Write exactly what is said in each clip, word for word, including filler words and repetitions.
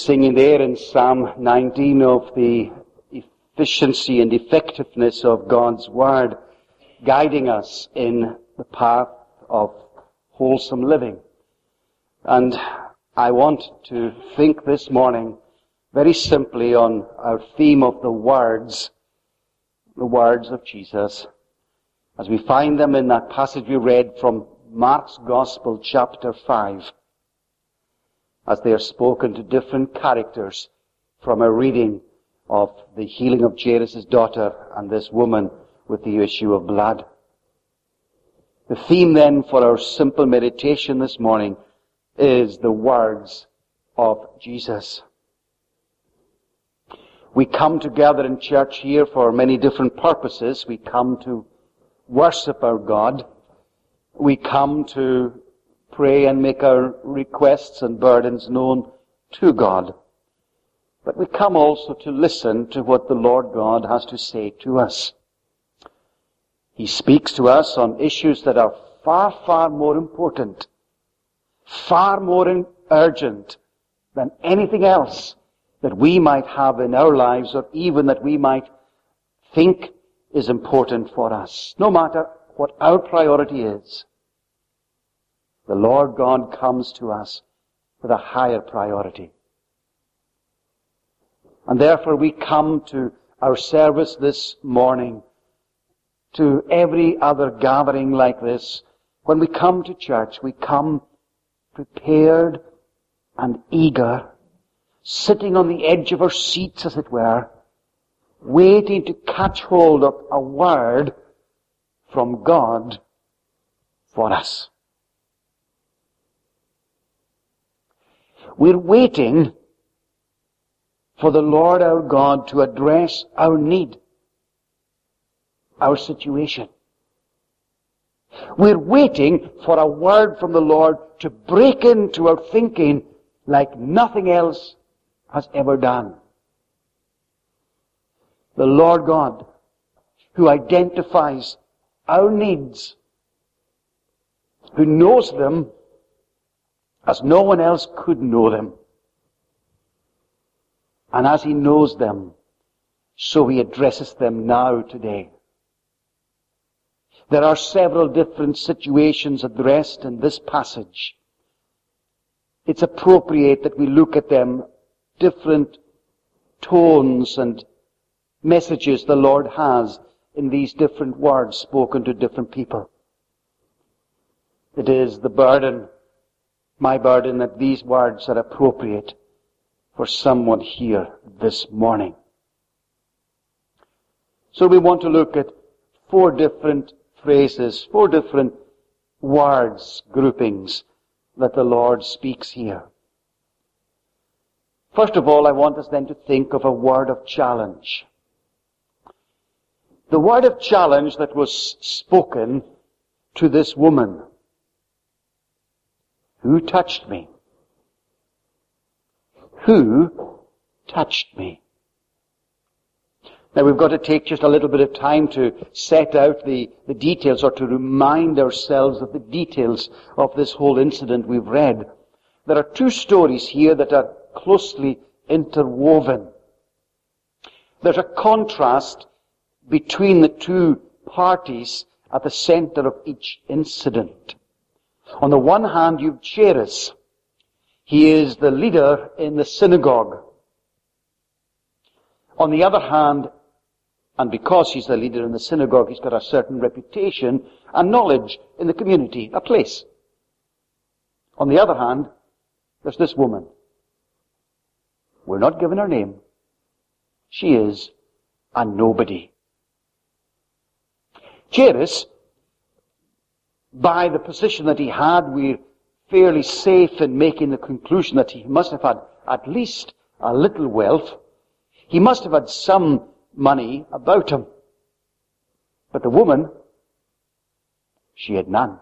singing there in Psalm nineteen of the efficiency and effectiveness of God's Word, guiding us in the path of wholesome living. And I want to think this morning very simply on our theme of the words, the words of Jesus, as we find them in that passage we read from Mark's Gospel, chapter five, as they are spoken to different characters from a reading of the healing of Jairus' daughter and this woman with the issue of blood. The theme then for our simple meditation this morning is the words of Jesus. We come together in church here for many different purposes. We come to worship our God. We come to pray and make our requests and burdens known to God. But we come also to listen to what the Lord God has to say to us. He speaks to us on issues that are far, far more important, far more urgent than anything else that we might have in our lives, or even that we might think is important for us. No matter what our priority is, the Lord God comes to us with a higher priority. And therefore we come to our service this morning, to every other gathering like this. When we come to church, we come prepared and eager, sitting on the edge of our seats, as it were, waiting to catch hold of a word from God for us. We're waiting for the Lord our God to address our need, our situation. We're waiting for a word from the Lord to break into our thinking like nothing else has ever done. The Lord God, who identifies our needs, who knows them as no one else could know them. And as He knows them, so He addresses them now today. There are several different situations addressed in this passage. It's appropriate that we look at them, different tones and messages the Lord has in these different words spoken to different people. It is the burden, my burden, that these words are appropriate for someone here this morning. So we want to look at four different phrases, four different words, groupings that the Lord speaks here. First of all, I want us then to think of a word of challenge. The word of challenge that was spoken to this woman. Who touched me? Who touched me? Now we've got to take just a little bit of time to set out the, the details, or to remind ourselves of the details of this whole incident we've read. There are two stories here that are closely interwoven. There's a contrast between the two parties at the center of each incident. On the one hand, you've Jairus. He is the leader in the synagogue. On the other hand, and because he's the leader in the synagogue, he's got a certain reputation and knowledge in the community, a place. On the other hand, there's this woman. We're not given her name. She is a nobody. Jairus, by the position that he had, we're fairly safe in making the conclusion that he must have had at least a little wealth. He must have had some money about him. But the woman, she had none.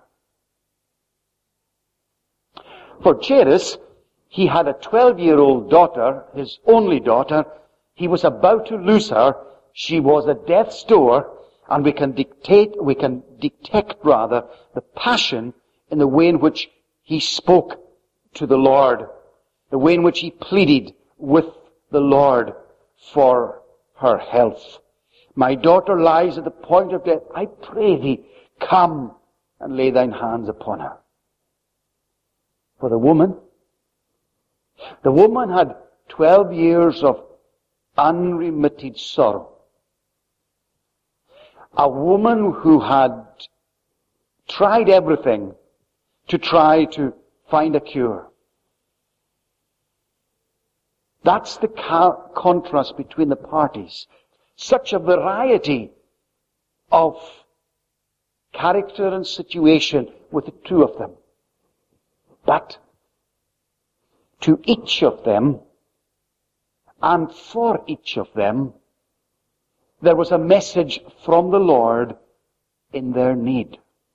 For Jairus, he had a twelve-year-old daughter, his only daughter. He was about to lose her. She was at death's door, and we can dictate, we can detect rather, the passion in the way in which he spoke to the Lord, the way in which he pleaded with the Lord for her health. My daughter lies at the point of death. I pray thee, come and lay thine hands upon her. For the woman, the woman had twelve years of unremitted sorrow. A woman who had tried everything to try to find a cure. That's the ca- contrast between the parties. Such a variety of character and situation with the two of them. But to each of them, and for each of them, there was a message from the Lord in their need.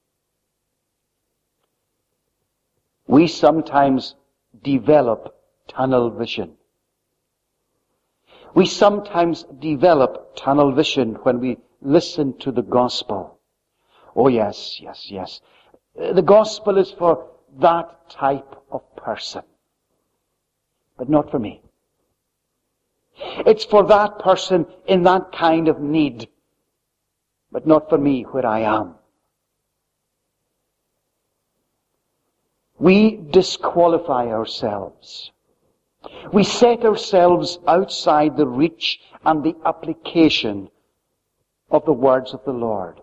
We sometimes develop tunnel vision. We sometimes develop tunnel vision when we listen to the gospel. Oh yes, yes, yes. The gospel is for that type of person. But not for me. It's for that person in that kind of need. But not for me where I am. We disqualify ourselves. We set ourselves outside the reach and the application of the words of the Lord.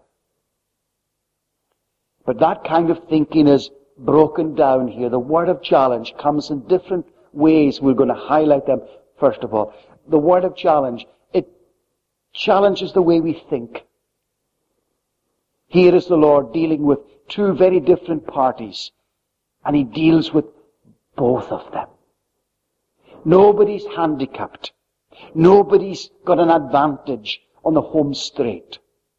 But that kind of thinking is broken down here. The word of challenge comes in different ways. We're going to highlight them first of all. The word of challenge, it challenges the way we think. Here is the Lord dealing with two very different parties, and He deals with both of them. Nobody's handicapped. Nobody's got an advantage on the home straight.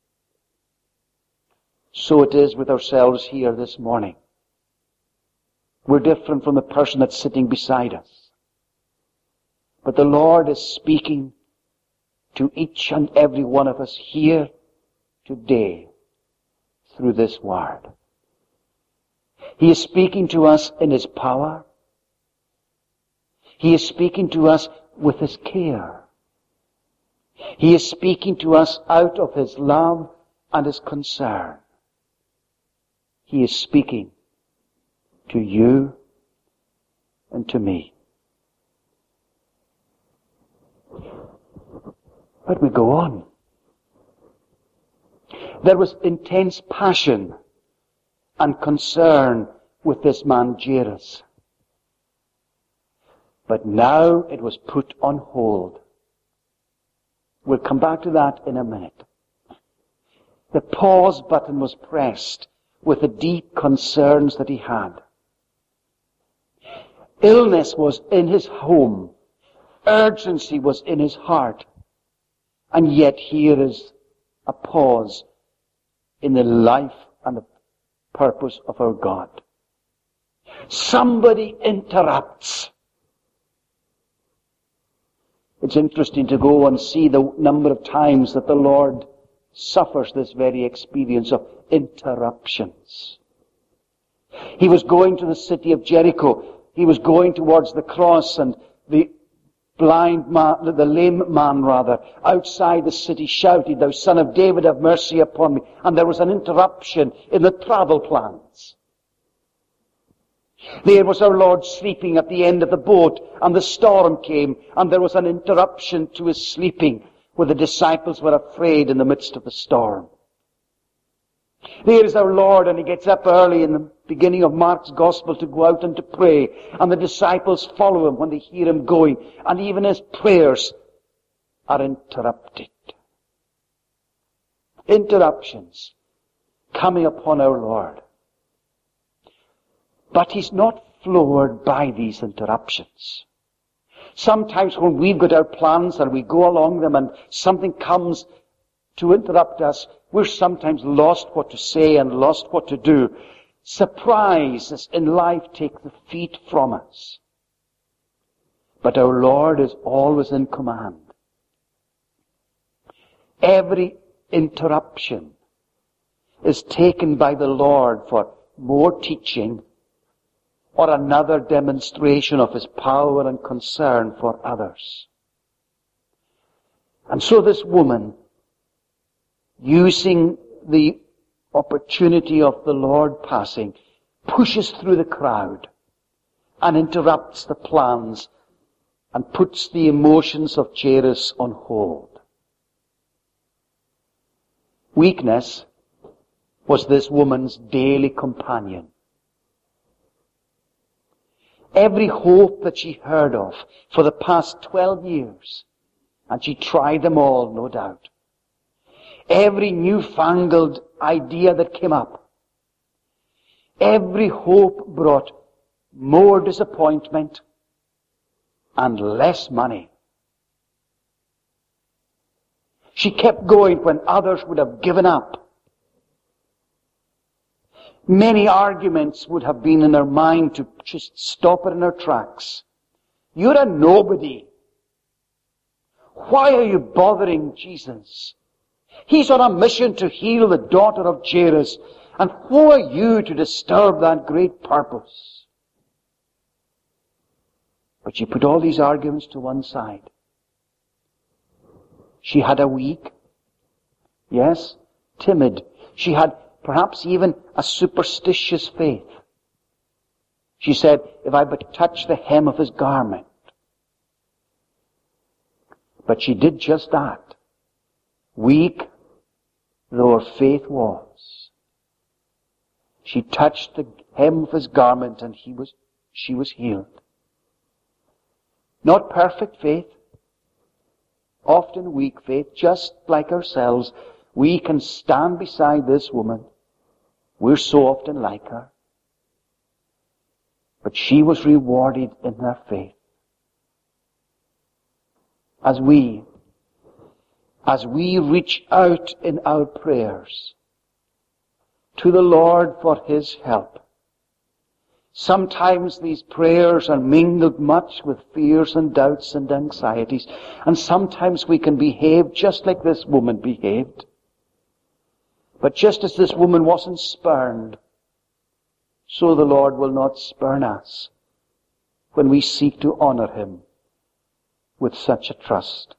So it is with ourselves here this morning. We're different from the person that's sitting beside us. But the Lord is speaking to each and every one of us here today through this word. He is speaking to us in His power. He is speaking to us with His care. He is speaking to us out of His love and His concern. He is speaking to you and to me. But we go on. There was intense passion and concern with this man Jairus. But now it was put on hold. We'll come back to that in a minute. The pause button was pressed with the deep concerns that he had. Illness was in his home. Urgency was in his heart. And yet here is a pause in the life and the purpose of our God. Somebody interrupts. It's interesting to go and see the number of times that the Lord suffers this very experience of interruptions. He was going to the city of Jericho. He was going towards the cross, and the blind man, the lame man rather, outside the city shouted, "Thou Son of David, have mercy upon me." And there was an interruption in the travel plans. There was our Lord sleeping at the end of the boat, and the storm came, and there was an interruption to his sleeping, where the disciples were afraid in the midst of the storm. There is our Lord, and He gets up early in the beginning of Mark's Gospel to go out and to pray, and the disciples follow Him when they hear Him going, and even His prayers are interrupted. Interruptions coming upon our Lord. But He's not floored by these interruptions. Sometimes when we've got our plans and we go along them and something comes to interrupt us, we're sometimes lost what to say and lost what to do. Surprises in life take the feet from us. But our Lord is always in command. Every interruption is taken by the Lord for more teaching or another demonstration of his power and concern for others. And so this woman, using the opportunity of the Lord passing, pushes through the crowd and interrupts the plans and puts the emotions of Jairus on hold. Weakness was this woman's daily companion. Every hope that she heard of for the past twelve years, and she tried them all, no doubt. Every newfangled idea that came up, every hope brought more disappointment and less money. She kept going when others would have given up. Many arguments would have been in her mind to just stop her in her tracks. You're a nobody. Why are you bothering Jesus? He's on a mission to heal the daughter of Jairus. And who are you to disturb that great purpose? But she put all these arguments to one side. She had a weak, yes, timid. She had perhaps even a superstitious faith. She said, if I but touch the hem of his garment. But she did just that. Weak though her faith was. She touched the hem of his garment and he was, she was healed. Not perfect faith, often weak faith, just like ourselves. We can stand beside this woman. We're so often like her. But she was rewarded in her faith. As we, as we reach out in our prayers to the Lord for His help, sometimes these prayers are mingled much with fears and doubts and anxieties, and sometimes we can behave just like this woman behaved. But just as this woman wasn't spurned, so the Lord will not spurn us when we seek to honor Him with such a trust.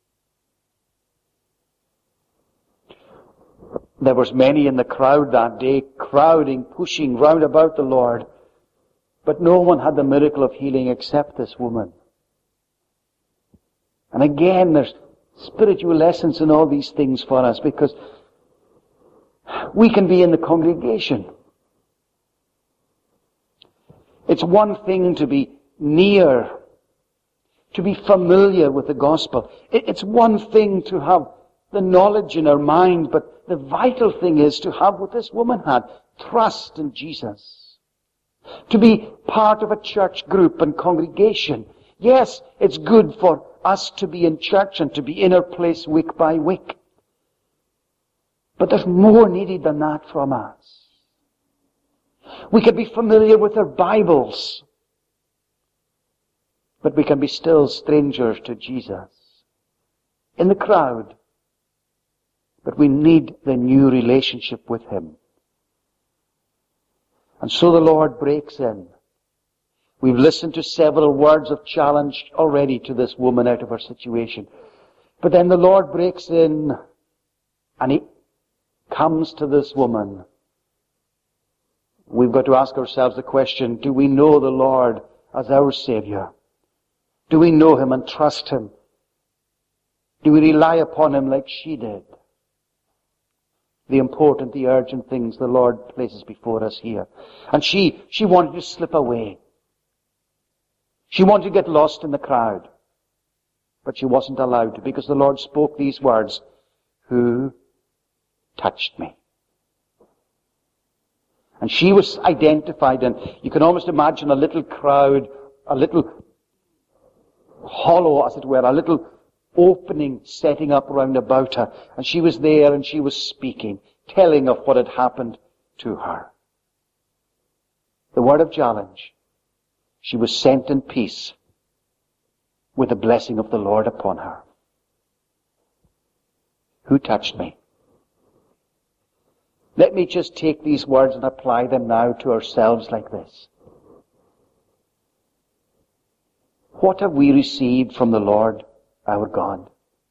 There was many in the crowd that day, crowding, pushing round about the Lord, but no one had the miracle of healing except this woman. And again, there's spiritual lessons in all these things for us, because we can be in the congregation. It's one thing to be near, to be familiar with the gospel. It's one thing to have the knowledge in our mind, but the vital thing is to have what this woman had, trust in Jesus. To be part of a church group and congregation. Yes, it's good for us to be in church and to be in our place week by week. But there's more needed than that from us. We can be familiar with our Bibles, but we can be still strangers to Jesus in the crowd. But we need the new relationship with Him. And so the Lord breaks in. We've listened to several words of challenge already to this woman out of her situation. But then the Lord breaks in and He comes to this woman. We've got to ask ourselves the question, do we know the Lord as our Savior? Do we know Him and trust Him? Do we rely upon Him like she did? The important, the urgent things the Lord places before us here. And she, she wanted to slip away. She wanted to get lost in the crowd. But she wasn't allowed to, because the Lord spoke these words, "Who touched me?" And she was identified, and you can almost imagine a little crowd, a little hollow, as it were, a little opening setting up round about her. And she was there and she was speaking, telling of what had happened to her. The word of challenge. She was sent in peace with the blessing of the Lord upon her. Who touched me? Let me just take these words and apply them now to ourselves like this. What have we received from the Lord our God?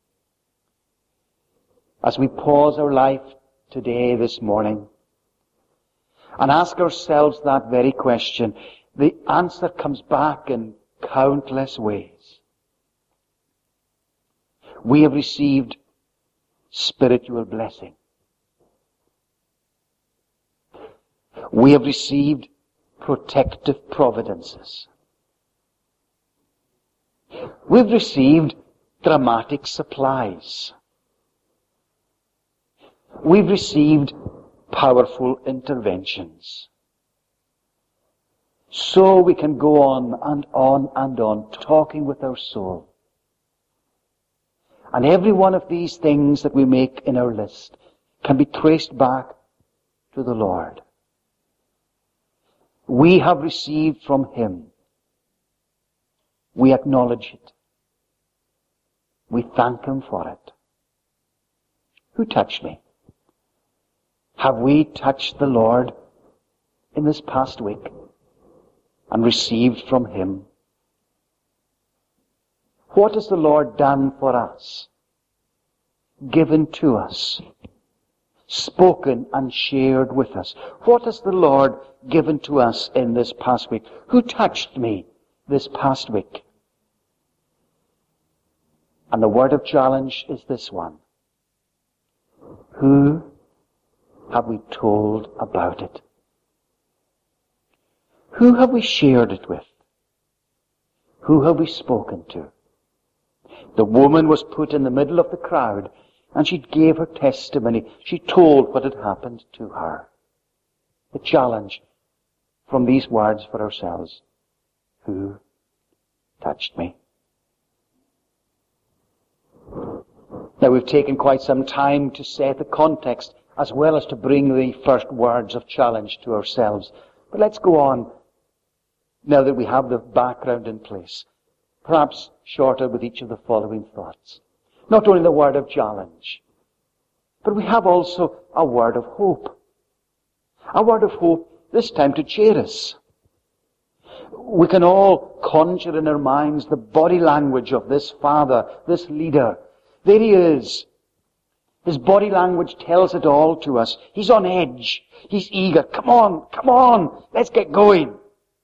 As we pause our life today, this morning, and ask ourselves that very question, the answer comes back in countless ways. We have received spiritual blessing. We have received protective providences. We've received dramatic supplies. We've received powerful interventions. So we can go on and on and on, talking with our soul. And every one of these things that we make in our list can be traced back to the Lord. We have received from Him. We acknowledge it. We thank Him for it. Who touched me? Have we touched the Lord in this past week and received from Him? What has the Lord done for us? Given to us? Spoken and shared with us? What has the Lord given to us in this past week? Who touched me this past week? And the word of challenge is this one. Who have we told about it? Who have we shared it with? Who have we spoken to? The woman was put in the middle of the crowd, and she gave her testimony. She told what had happened to her. The challenge from these words for ourselves. Who touched me? Now, we've taken quite some time to set the context as well as to bring the first words of challenge to ourselves. But let's go on now that we have the background in place. Perhaps shorter with each of the following thoughts. Not only the word of challenge, but we have also a word of hope. A word of hope, this time to Jairus. We can all conjure in our minds the body language of this father, this leader. There he is. His body language tells it all to us. He's on edge. He's eager. Come on, come on, let's get going.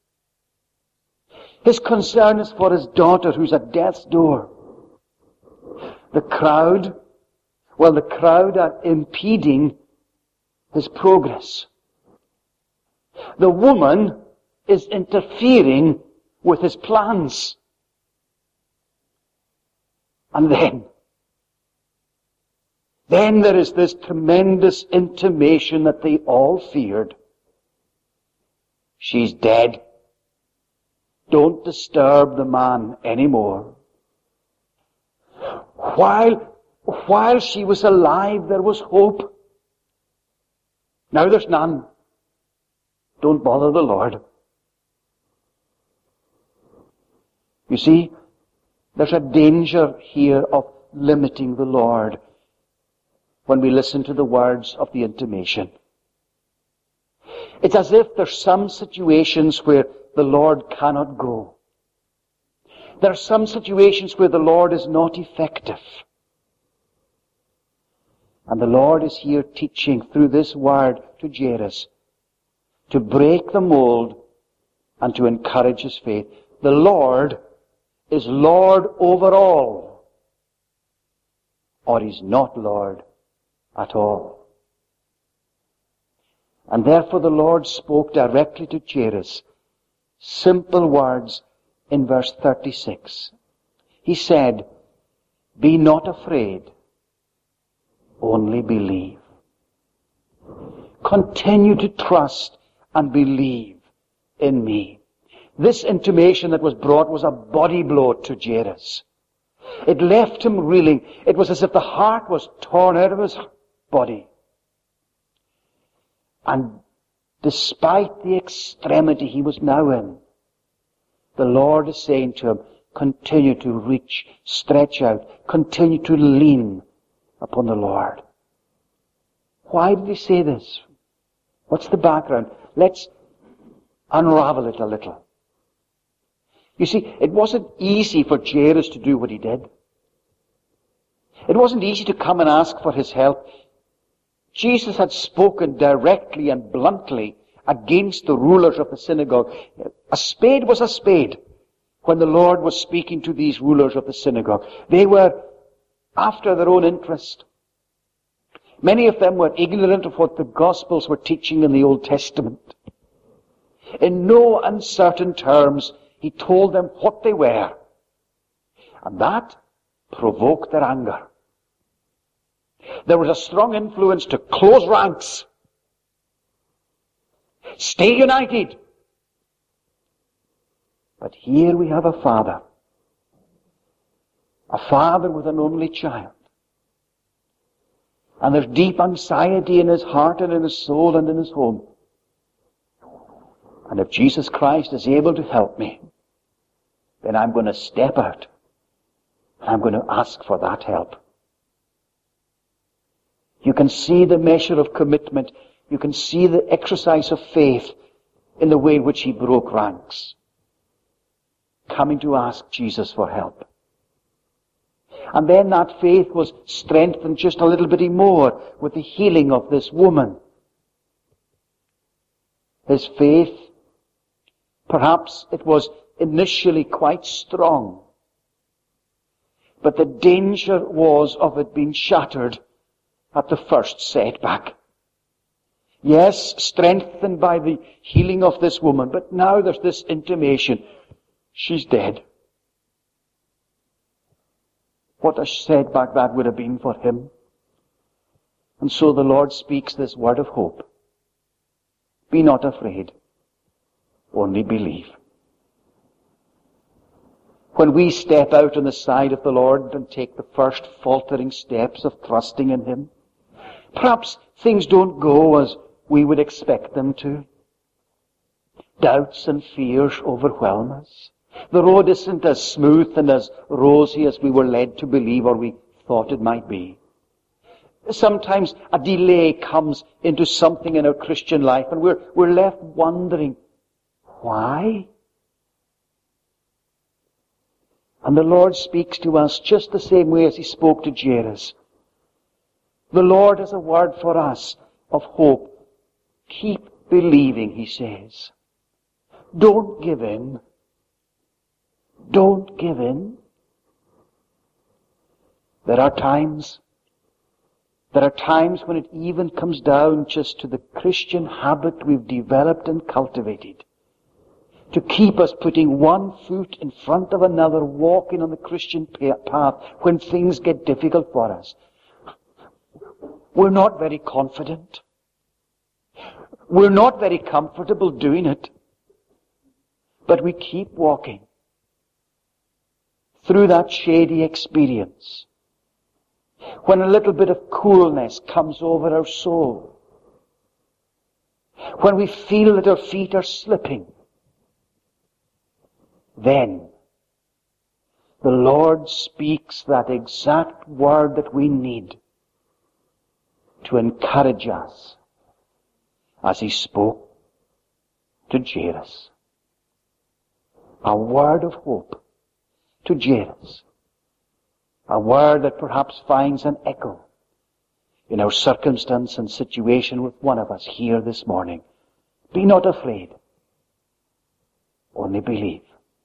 His concern is for his daughter who's at death's door. The crowd, well, the crowd are impeding his progress. The woman is interfering with his plans. And then, then there is this tremendous intimation that they all feared. She's dead. Don't disturb the man anymore. While, while she was alive, there was hope. Now there's none. Don't bother the Lord. You see, there's a danger here of limiting the Lord when we listen to the words of the intimation. It's as if there's some situations where the Lord cannot go. There are some situations where the Lord is not effective. And the Lord is here teaching through this word to Jairus to break the mold and to encourage his faith. The Lord is Lord over all, or He's not Lord at all. And therefore the Lord spoke directly to Jairus simple words in verse thirty-six. He said, "Be not afraid, only believe." Continue to trust and believe in me. This intimation that was brought was a body blow to Jairus. It left him reeling. It was as if the heart was torn out of his body. And despite the extremity he was now in, the Lord is saying to him, continue to reach, stretch out, continue to lean upon the Lord. Why did he say this? What's the background? Let's unravel it a little. You see, it wasn't easy for Jairus to do what he did. It wasn't easy to come and ask for his help. Jesus had spoken directly and bluntly against the rulers of the synagogue. A spade was a spade when the Lord was speaking to these rulers of the synagogue. They were after their own interest. Many of them were ignorant of what the Gospels were teaching in the Old Testament. In no uncertain terms, he told them what they were. And that provoked their anger. There was a strong influence to close ranks. Stay united. But here we have a father. A father with an only child. And there's deep anxiety in his heart and in his soul and in his home. And if Jesus Christ is able to help me, then I'm going to step out. And I'm going to ask for that help. You can see the measure of commitment. You can see the exercise of faith in the way in which he broke ranks. Coming to ask Jesus for help. And then that faith was strengthened just a little bit more with the healing of this woman. His faith, perhaps it was initially quite strong. But the danger was of it being shattered at the first setback. Yes, strengthened by the healing of this woman, but now there's this intimation. She's dead. What a setback that would have been for him. And so the Lord speaks this word of hope. Be not afraid, only believe. When we step out on the side of the Lord and take the first faltering steps of trusting in him, perhaps things don't go as we would expect them to. Doubts and fears overwhelm us. The road isn't as smooth and as rosy as we were led to believe or we thought it might be. Sometimes a delay comes into something in our Christian life and we're, we're left wondering, why? And the Lord speaks to us just the same way as he spoke to Jairus. The Lord has a word for us of hope. Keep believing, he says. Don't give in. Don't give in. There are times, there are times when it even comes down just to the Christian habit we've developed and cultivated. To keep us putting one foot in front of another, walking on the Christian path when things get difficult for us. We're not very confident. We're not very comfortable doing it. But we keep walking through that shady experience. When a little bit of coolness comes over our soul. When we feel that our feet are slipping. Then the Lord speaks that exact word that we need to encourage us as he spoke to Jairus. A word of hope to Jairus. A word that perhaps finds an echo in our circumstance and situation with one of us here this morning. Be not afraid. Only believe.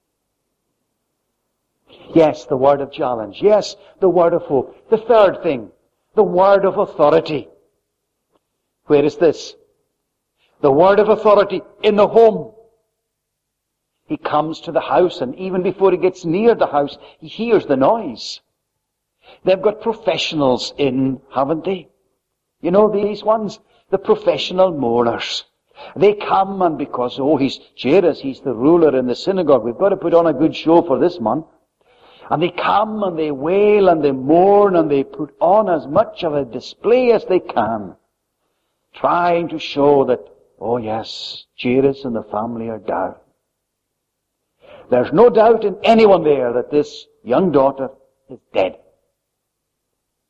Yes, the word of challenge. Yes, the word of hope. The third thing, the word of authority. Where is this? The word of authority in the home. He comes to the house, and even before he gets near the house, he hears the noise. They've got professionals in, haven't they? You know these ones? The professional mourners. They come, and because, oh, he's Jairus, he's the ruler in the synagogue, we've got to put on a good show for this man. And they come and they wail and they mourn and they put on as much of a display as they can, trying to show that, oh yes, Jairus and the family are down. There's no doubt in anyone there that this young daughter is dead.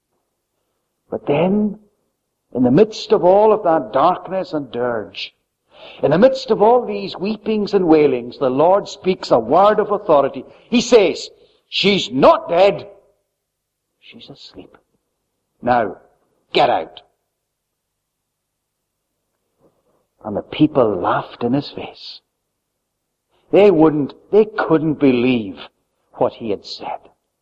But then, in the midst of all of that darkness and dirge, In the midst of all these weepings and wailings, the Lord speaks a word of authority. He says, she's not dead. She's asleep. Now, get out. And the people laughed in his face. They wouldn't, they couldn't believe what he had said.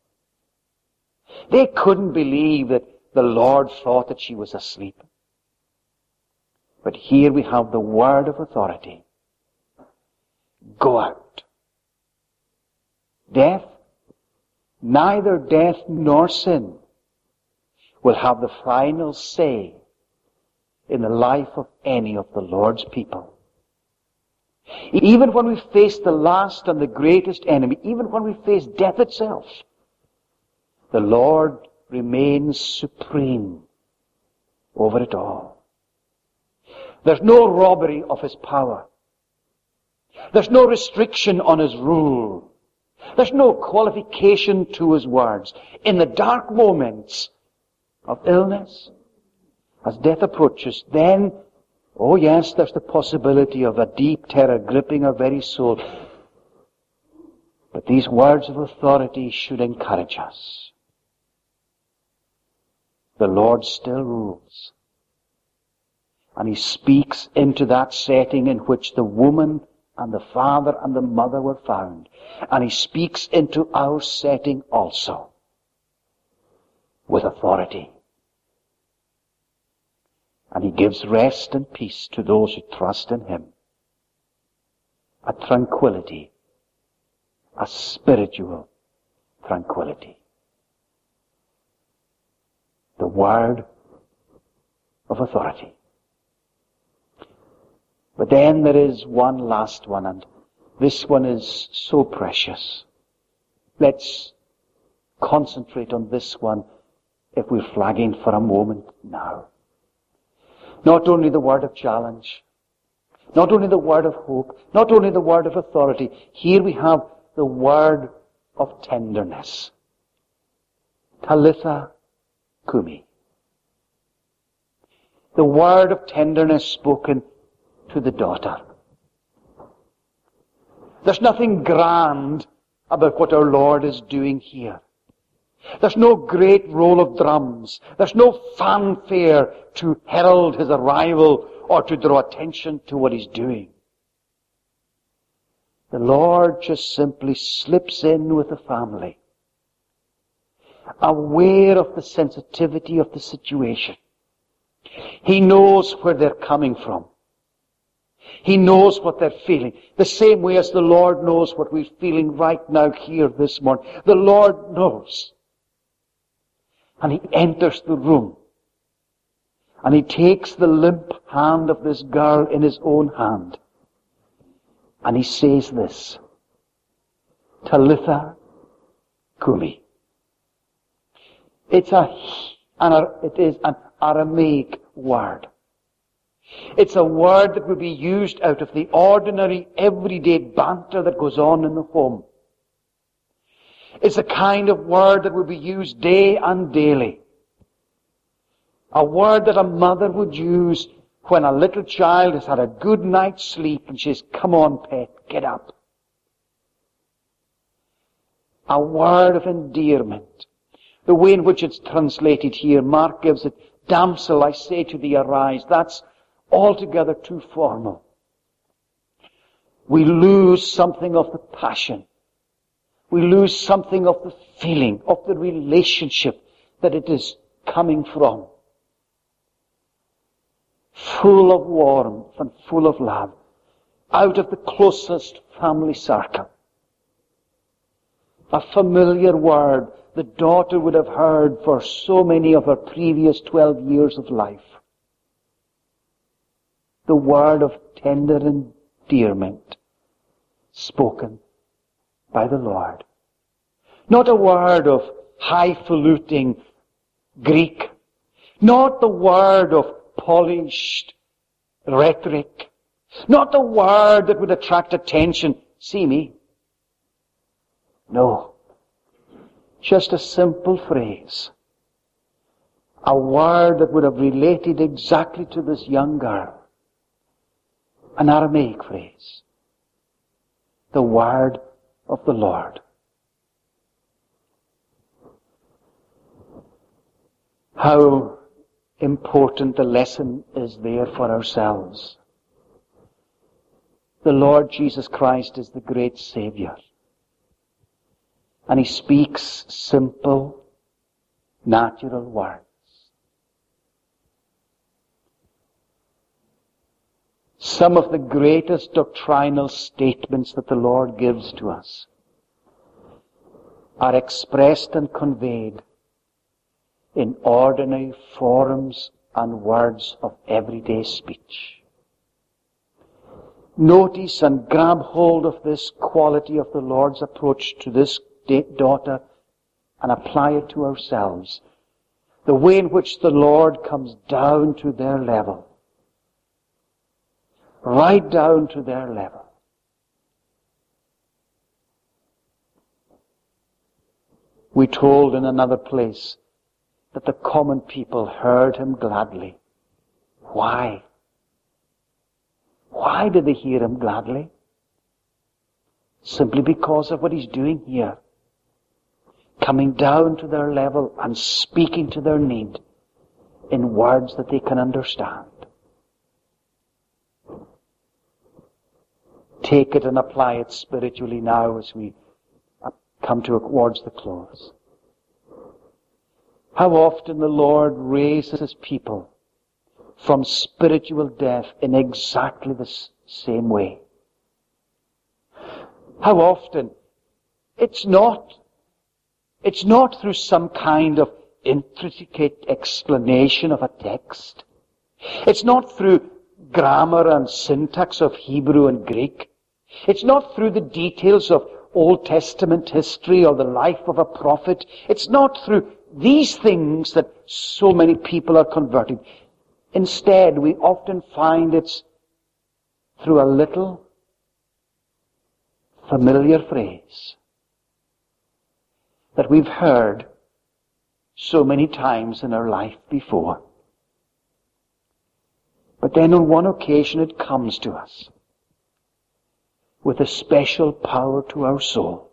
They couldn't believe that the Lord thought that she was asleep. But here we have the word of authority. Go out. Death, neither death nor sin, will have the final say in the life of any of the Lord's people. Even when we face the last and the greatest enemy, even when we face death itself, the Lord remains supreme over it all. There's no robbery of his power. There's no restriction on his rule. There's no qualification to his words. In the dark moments of illness, as death approaches, then, oh yes, there's the possibility of a deep terror gripping our very soul. But these words of authority should encourage us. The Lord still rules. And he speaks into that setting in which the woman and the father and the mother were found. And he speaks into our setting also with authority. And he gives rest and peace to those who trust in him. A tranquility, a spiritual tranquility. The word of authority. But then there is one last one, and this one is so precious. Let's concentrate on this one if we're flagging for a moment now. Not only the word of challenge, not only the word of hope, not only the word of authority, here we have the word of tenderness. Talitha Kumi. The word of tenderness spoken to the daughter. There's nothing grand about what our Lord is doing here. There's no great roll of drums. There's no fanfare to herald his arrival or to draw attention to what he's doing. The Lord just simply slips in with the family, aware of the sensitivity of the situation. He knows where they're coming from. He knows what they're feeling. The same way as the Lord knows what we're feeling right now here this morning. The Lord knows. And he enters the room. And he takes the limp hand of this girl in his own hand. And he says this. Talitha Kumi. It's a, an, it is an Aramaic word. It's a word that would be used out of the ordinary, everyday banter that goes on in the home. It's a kind of word that would be used day and daily. A word that a mother would use when a little child has had a good night's sleep and she says, come on, pet, get up. A word of endearment. The way in which it's translated here, Mark gives it, damsel, I say to thee, arise. That's altogether too formal. We lose something of the passion. We lose something of the feeling, of the relationship that it is coming from. Full of warmth and full of love. Out of the closest family circle. A familiar word the daughter would have heard for so many of her previous twelve years of life. The word of tender endearment spoken by the Lord. Not a word of highfalutin Greek. Not the word of polished rhetoric. Not the word that would attract attention. See me. No. Just a simple phrase. A word that would have related exactly to this young girl. An Aramaic phrase. The word of the Lord. How important the lesson is there for ourselves. The Lord Jesus Christ is the great Savior. And He speaks simple, natural words. Some of the greatest doctrinal statements that the Lord gives to us are expressed and conveyed in ordinary forms and words of everyday speech. Notice and grab hold of this quality of the Lord's approach to this daughter and apply it to ourselves. The way in which the Lord comes down to their level. Right down to their level. We told in another place that the common people heard Him gladly. Why? Why did they hear Him gladly? Simply because of what He's doing here. Coming down to their level and speaking to their need in words that they can understand. Take it and apply it spiritually now as we come towards the close. How often the Lord raises His people from spiritual death in exactly the same way. How often it's not, it's not through some kind of intricate explanation of a text. It's not through grammar and syntax of Hebrew and Greek. It's not through the details of Old Testament history or the life of a prophet. It's not through these things that so many people are converted. Instead, we often find it's through a little familiar phrase that we've heard so many times in our life before. But then on one occasion it comes to us with a special power to our soul.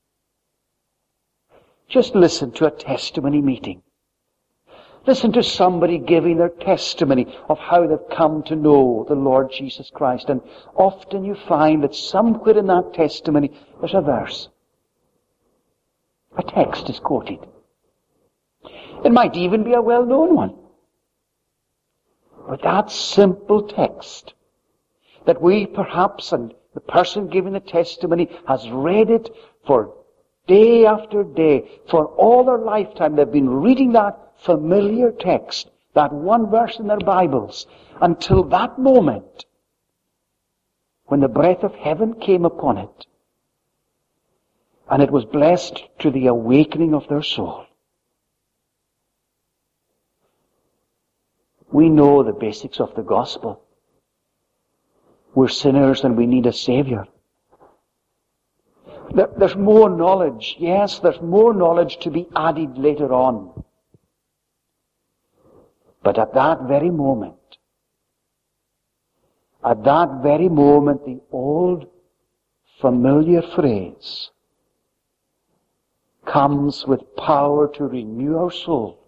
Just listen to a testimony meeting. Listen to somebody giving their testimony of how they've come to know the Lord Jesus Christ. And often you find that somewhere in that testimony there's a verse. A text is quoted. It might even be a well-known one. But that simple text that we perhaps, and the person giving the testimony has read it for day after day, for all their lifetime they've been reading that familiar text, that one verse in their Bibles, until that moment when the breath of heaven came upon it, and it was blessed to the awakening of their soul. We know the basics of the gospel. We're sinners and we need a Savior. There, there's more knowledge. Yes, there's more knowledge to be added later on. But at that very moment, at that very moment, the old familiar phrase comes with power to renew our soul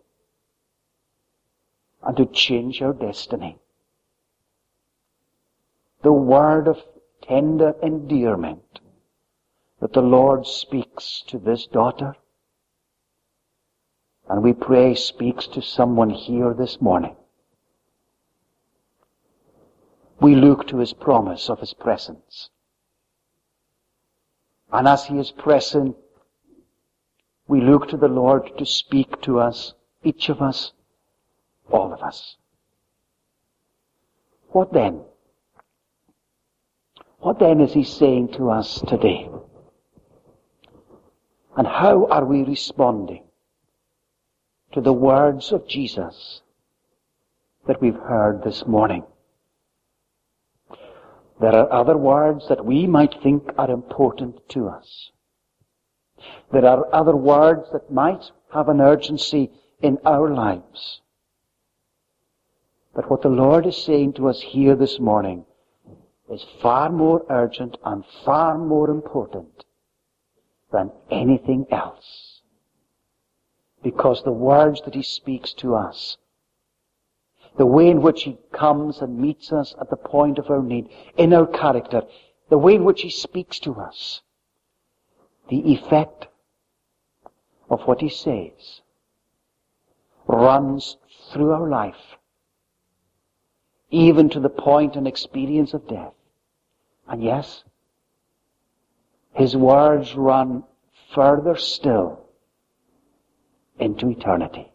and to change our destiny. The word of tender endearment that the Lord speaks to this daughter, and we pray speaks to someone here this morning. We look to His promise of His presence. And as He is present, we look to the Lord to speak to us, each of us, all of us. What then? What then is He saying to us today? And how are we responding to the words of Jesus that we've heard this morning? There are other words that we might think are important to us. There are other words that might have an urgency in our lives. But what the Lord is saying to us here this morning is far more urgent and far more important than anything else. Because the words that he speaks to us, the way in which he comes and meets us at the point of our need, in our character, the way in which he speaks to us, the effect of what he says runs through our life, even to the point and experience of death. And yes, his words run further still into eternity.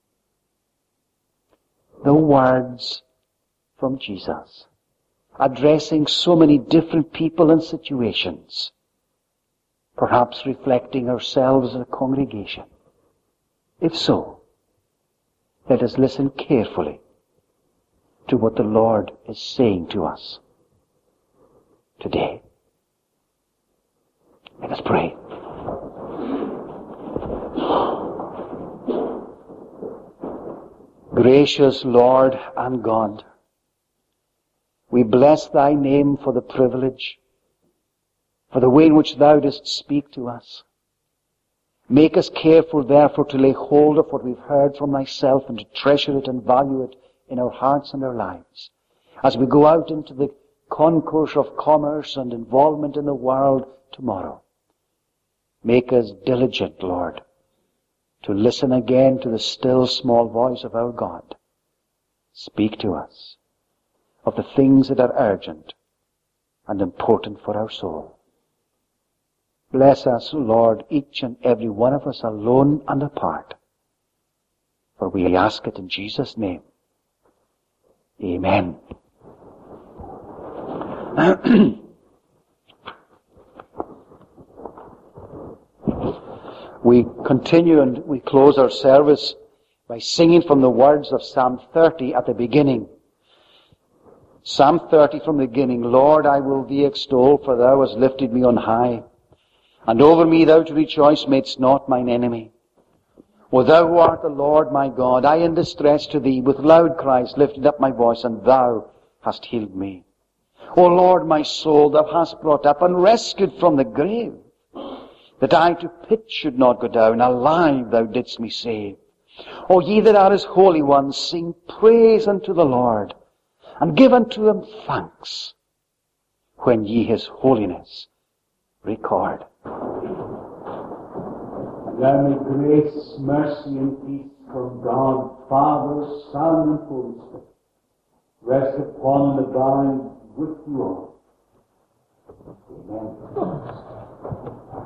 The words from Jesus, addressing so many different people and situations, perhaps reflecting ourselves as a congregation. If so, let us listen carefully to what the Lord is saying to us today. Let us pray. Gracious Lord and God, we bless thy name for the privilege, for the way in which thou dost speak to us. Make us careful, therefore, to lay hold of what we've heard from thyself and to treasure it and value it in our hearts and our lives. As we go out into the concourse of commerce and involvement in the world tomorrow, make us diligent, Lord, to listen again to the still small voice of our God. Speak to us of the things that are urgent and important for our soul. Bless us, Lord, each and every one of us alone and apart. For we ask it in Jesus' name. Amen. We continue and we close our service by singing from the words of Psalm thirty at the beginning. Psalm thirty from the beginning. Lord, I will thee extol, for thou hast lifted me on high. And over me thou to rejoice madest not mine enemy. O thou who art the Lord my God, I in distress to thee with loud cries lifted up my voice, and thou hast healed me. O Lord my soul, thou hast brought up and rescued from the grave, that I to pit should not go down. Alive thou didst me save. O ye that are his holy ones, sing praise unto the Lord, and give unto him thanks, when ye his holiness record. And now may grace, mercy, and peace from God, Father, Son, and Holy Spirit rest upon and abide with you all. Amen.